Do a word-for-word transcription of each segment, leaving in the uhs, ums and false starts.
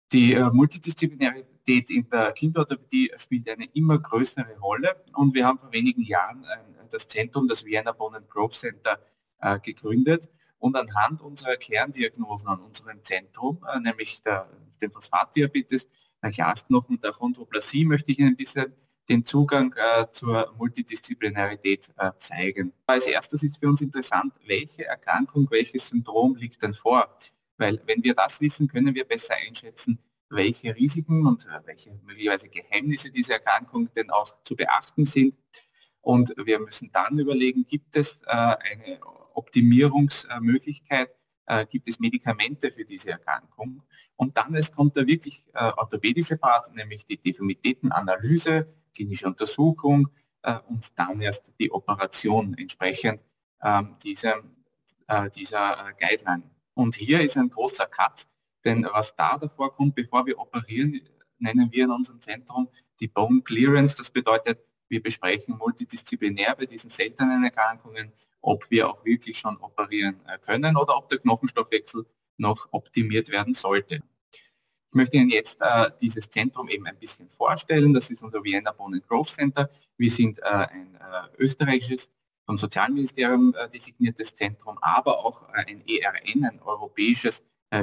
Die äh, Multidisziplinarität in der Kinderorthopädie spielt eine immer größere Rolle und wir haben vor wenigen Jahren äh, das Zentrum, das Vienna Bone and Growth Center, äh, gegründet und anhand unserer Kerndiagnosen an unserem Zentrum, äh, nämlich der, dem Phosphatdiabetes, der Glasknochen und der Chondroplasie, möchte ich Ihnen ein bisschen den Zugang äh, zur Multidisziplinarität äh, zeigen. Als erstes ist für uns interessant, welche Erkrankung, welches Syndrom liegt denn vor? Weil wenn wir das wissen, können wir besser einschätzen, welche Risiken und äh, welche möglicherweise Geheimnisse dieser Erkrankung denn auch zu beachten sind. Und wir müssen dann überlegen, gibt es äh, eine Optimierungsmöglichkeit, äh, gibt es Medikamente für diese Erkrankung? Und dann es kommt der wirklich äh, orthopädische Part, nämlich die Deformitätenanalyse, klinische Untersuchung äh, und dann erst die Operation entsprechend ähm, dieser, äh, dieser äh, Guideline. Und hier ist ein großer Cut, denn was da davor kommt, bevor wir operieren, nennen wir in unserem Zentrum die Bone Clearance. Das bedeutet, wir besprechen multidisziplinär bei diesen seltenen Erkrankungen, ob wir auch wirklich schon operieren können oder ob der Knochenstoffwechsel noch optimiert werden sollte. Ich möchte Ihnen jetzt äh, dieses Zentrum eben ein bisschen vorstellen. Das ist unser Vienna Bone and Growth Center. Wir sind äh, ein äh, österreichisches, vom Sozialministerium äh, designiertes Zentrum, aber auch äh, ein E R N, ein europäisches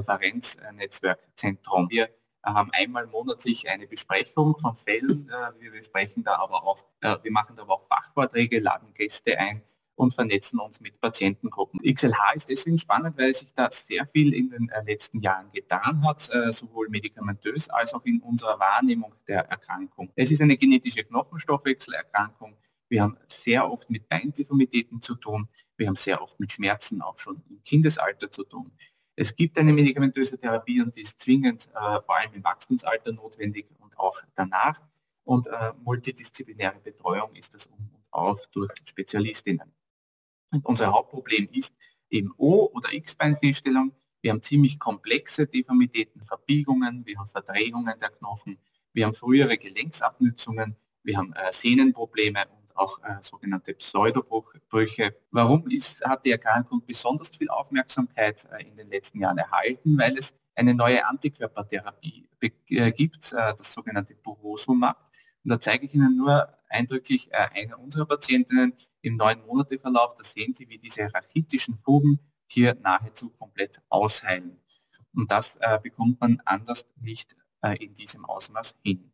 Referenznetzwerkzentrum. Wir haben einmal monatlich eine Besprechung von Fällen. Äh, wir besprechen da aber auch, äh, wir machen da aber auch Fachvorträge, laden Gäste ein und vernetzen uns mit Patientengruppen. X L H ist deswegen spannend, weil sich da sehr viel in den äh, letzten Jahren getan hat, äh, sowohl medikamentös als auch in unserer Wahrnehmung der Erkrankung. Es ist eine genetische Knochenstoffwechselerkrankung. Wir haben sehr oft mit Beindeformitäten zu tun. Wir haben sehr oft mit Schmerzen auch schon im Kindesalter zu tun. Es gibt eine medikamentöse Therapie und die ist zwingend äh, vor allem im Wachstumsalter notwendig und auch danach. Und äh, multidisziplinäre Betreuung ist das um und auf durch Spezialistinnen. Und unser Hauptproblem ist eben O- oder X-Beinfehlstellung. Wir haben ziemlich komplexe Deformitäten, Verbiegungen, wir haben Verdrehungen der Knochen, wir haben frühere Gelenksabnützungen, wir haben äh, Sehnenprobleme und auch äh, sogenannte Pseudobrüche. Warum ist, hat die Erkrankung besonders viel Aufmerksamkeit äh, in den letzten Jahren erhalten? Weil es eine neue Antikörpertherapie äh, gibt, äh, das sogenannte Burosumab. Und da zeige ich Ihnen nur eindrücklich äh, eine unserer Patientinnen im neun Monate Verlauf. Da sehen Sie, wie diese rachitischen Fugen hier nahezu komplett ausheilen. Und das äh, bekommt man anders nicht äh, in diesem Ausmaß hin.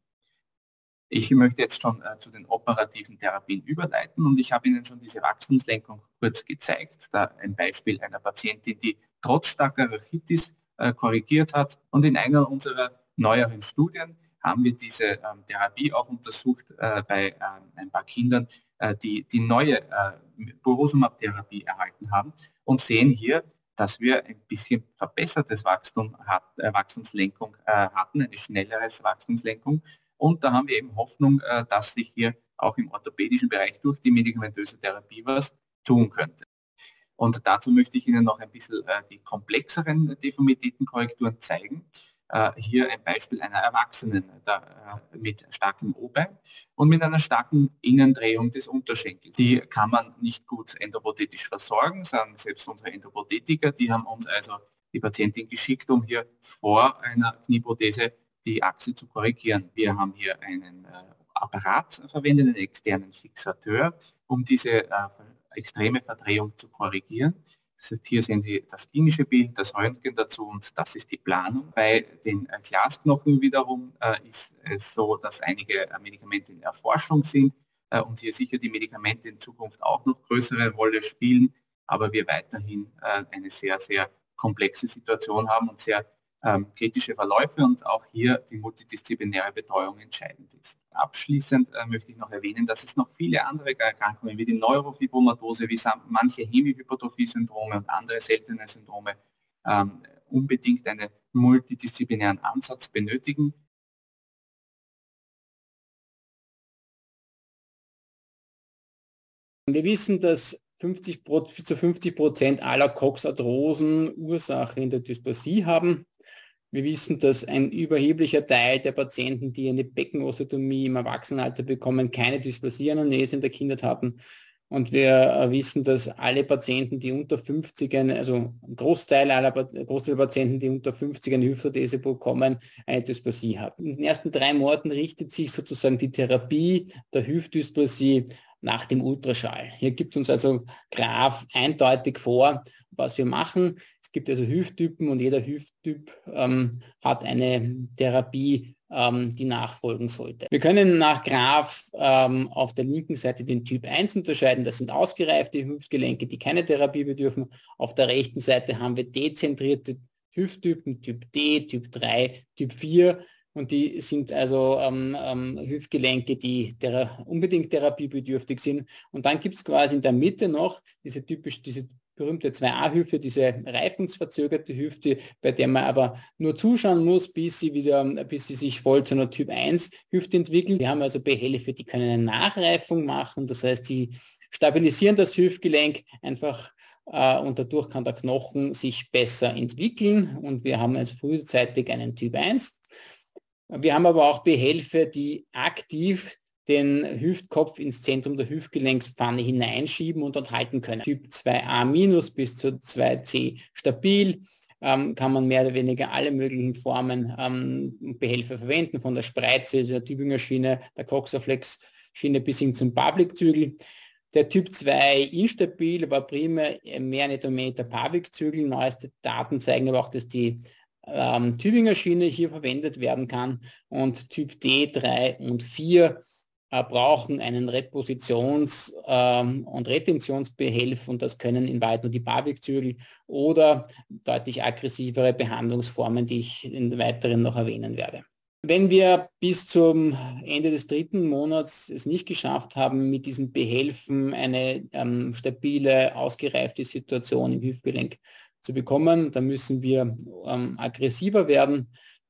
Ich möchte jetzt schon äh, zu den operativen Therapien überleiten und ich habe Ihnen schon diese Wachstumslenkung kurz gezeigt. Da ein Beispiel einer Patientin, die trotz starker Rachitis äh, korrigiert hat. Und in einer unserer neueren Studien haben wir diese ähm, Therapie auch untersucht äh, bei ähm, ein paar Kindern, äh, die die neue äh, Burosumab-Therapie erhalten haben und sehen hier, dass wir ein bisschen verbessertes Wachstum, hat, äh, Wachstumslenkung äh, hatten, eine schnelleres Wachstumslenkung. Und da haben wir eben Hoffnung, äh, dass sich hier auch im orthopädischen Bereich durch die medikamentöse Therapie was tun könnte. Und dazu möchte ich Ihnen noch ein bisschen äh, die komplexeren Deformitätenkorrekturen zeigen. Äh, hier ein Beispiel einer Erwachsenen da, äh, mit starkem O-Bein und mit einer starken Innendrehung des Unterschenkels. Die kann man nicht gut endoprothetisch versorgen, sagen selbst unsere Endoprothetiker. Die haben uns also die Patientin geschickt, um hier vor einer Knieprothese die Achse zu korrigieren. Wir haben hier einen äh, Apparat verwendet, einen externen Fixateur, um diese äh, extreme Verdrehung zu korrigieren. Das heißt, hier sehen Sie das klinische Bild, das Röntgen dazu und das ist die Planung. Bei den äh, Glasknochen wiederum äh, ist es so, dass einige äh, Medikamente in Erforschung sind äh, und hier sicher die Medikamente in Zukunft auch noch größere Rolle spielen, aber wir weiterhin äh, eine sehr, sehr komplexe Situation haben und sehr ähm, kritische Verläufe und auch hier die multidisziplinäre Betreuung entscheidend ist. Abschließend äh, möchte ich noch erwähnen, dass es noch viele andere Erkrankungen wie die Neurofibromatose, wie manche Hemihypertrophie-Syndrome und andere seltene Syndrome ähm, unbedingt einen multidisziplinären Ansatz benötigen. Wir wissen, dass fünfzig, bis zu fünfzig Prozent aller Cox-Arthrosen Ursache in der Dysplasie haben. Wir wissen, dass ein überheblicher Teil der Patienten, die eine Beckenosteotomie im Erwachsenenalter bekommen, keine Dysplasie-Anamnese in der Kindheit hatten. Und wir wissen, dass alle Patienten, die unter fünfzig, also ein Großteil aller Großteil der Patienten, die unter fünfzig eine Hüftorthese bekommen, eine Dysplasie haben. In den ersten drei Monaten richtet sich sozusagen die Therapie der Hüftdysplasie nach dem Ultraschall. Hier gibt uns also Graph eindeutig vor, was wir machen. Es gibt also Hüfttypen und jeder Hüfttyp ähm, hat eine Therapie, ähm, die nachfolgen sollte. Wir können nach Graph ähm, auf der linken Seite den Typ eins unterscheiden. Das sind ausgereifte Hüftgelenke, die keine Therapie bedürfen. Auf der rechten Seite haben wir dezentrierte Hüfttypen, Typ D, Typ drei, Typ vier. Und die sind also ähm, ähm, Hüftgelenke, die thera- unbedingt therapiebedürftig sind. Und dann gibt es quasi in der Mitte noch diese typisch, diese berühmte zwei A-Hüfte, diese reifungsverzögerte Hüfte, bei der man aber nur zuschauen muss, bis sie wieder, bis sie sich voll zu einer Typ eins Hüfte entwickelt. Wir haben also Behelfe, die können eine Nachreifung machen, das heißt, die stabilisieren das Hüftgelenk einfach äh, und dadurch kann der Knochen sich besser entwickeln und wir haben also frühzeitig einen Typ eins. Wir haben aber auch Behelfe, die aktiv den Hüftkopf ins Zentrum der Hüftgelenkspfanne hineinschieben und dort halten können. Typ zwei a minus bis zu zwei c stabil ähm, kann man mehr oder weniger alle möglichen Formen ähm, Behelfe verwenden, von der Spreize, der Tübinger Schiene, der Coxaflex Schiene bis hin zum Pavlik-Zügel. Der Typ zwei instabil war primär mehr Netometer Pavlik-Zügel. Neueste Daten zeigen aber auch, dass die ähm, Tübinger Schiene hier verwendet werden kann und Typ D drei und vier äh, brauchen einen Repositions- ähm, und Retentionsbehelf und das können in Wahrheit nur die Pavlik-Zügel oder deutlich aggressivere Behandlungsformen, die ich in weiteren noch erwähnen werde. Wenn wir bis zum Ende des dritten Monats es nicht geschafft haben, mit diesen Behelfen eine ähm, stabile, ausgereifte Situation im Hüftgelenk zu bekommen, dann müssen wir ähm, aggressiver werden.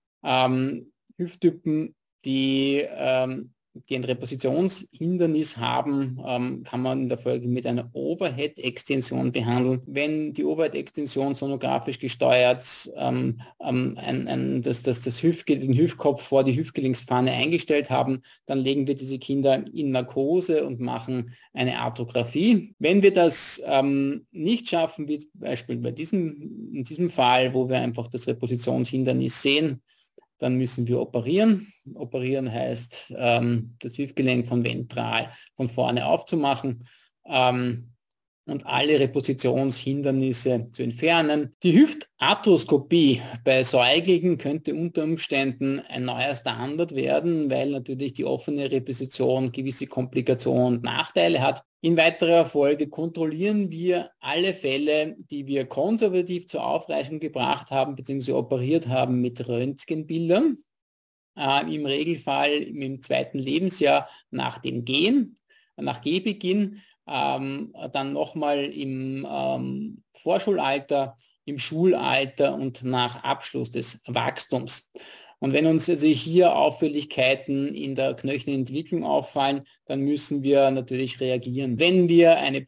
Ähm, Hüfttypen, die, ähm, die ein Repositionshindernis haben, ähm, kann man in der Folge mit einer Overhead-Extension behandeln. Wenn die Overhead-Extension sonografisch gesteuert ähm, ähm, ein, ein, das, das, das Hüftge den Hüftkopf vor die Hüftgelenkspfanne eingestellt haben, dann legen wir diese Kinder in Narkose und machen eine Arthrographie. Wenn wir das ähm, nicht schaffen, wie zum Beispiel bei diesem, in diesem Fall, wo wir einfach das Repositionshindernis sehen, dann müssen wir operieren. Operieren heißt, ähm, das Hüftgelenk von ventral von vorne aufzumachen ähm, und alle Repositionshindernisse zu entfernen. Die Hüftarthroskopie bei Säuglingen könnte unter Umständen ein neuer Standard werden, weil natürlich die offene Reposition gewisse Komplikationen und Nachteile hat. In weiterer Folge kontrollieren wir alle Fälle, die wir konservativ zur Aufreichung gebracht haben bzw. operiert haben mit Röntgenbildern. Äh, Im Regelfall im zweiten Lebensjahr nach dem Gehen, nach Gehbeginn, ähm, dann nochmal im ähm, Vorschulalter, im Schulalter und nach Abschluss des Wachstums. Und wenn uns also hier Auffälligkeiten in der knöchernen Entwicklung auffallen, dann müssen wir natürlich reagieren. Wenn wir eine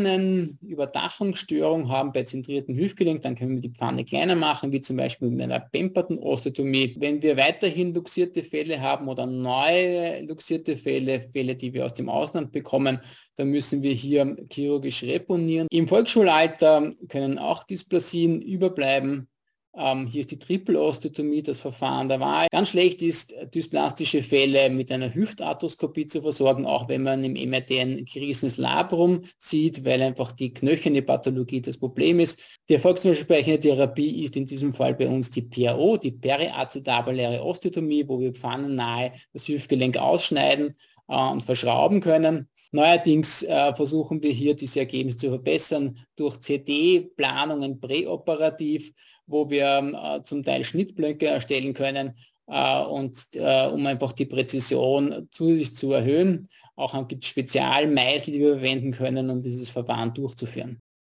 Pfannenüberdachungsstörung haben bei zentrierten Hüftgelenk, dann können wir die Pfanne kleiner machen, wie zum Beispiel mit einer pemperten Osteotomie. Wenn wir weiterhin luxierte Fälle haben oder neue luxierte Fälle, Fälle, die wir aus dem Ausland bekommen, dann müssen wir hier chirurgisch reponieren. Im Volksschulalter können auch Dysplasien überbleiben. Ähm, hier ist die Triple-Osteotomie das Verfahren der Wahl. Ganz schlecht ist, dysplastische Fälle mit einer Hüftarthroskopie zu versorgen, auch wenn man im M R T ein gerissenes Labrum sieht, weil einfach die knöcherne Pathologie das Problem ist. Die erfolgsversprechende Therapie ist in diesem Fall bei uns die P A O, die periacetabuläre Osteotomie, wo wir pfannennahe das Hüftgelenk ausschneiden äh, und verschrauben können. Neuerdings äh, versuchen wir hier diese Ergebnisse zu verbessern durch C D-Planungen präoperativ, wo wir äh, zum Teil Schnittblöcke erstellen können äh, und äh, um einfach die Präzision zusätzlich zu erhöhen. Auch gibt es Spezialmeißel, die wir verwenden können, um dieses Verfahren durchzuführen.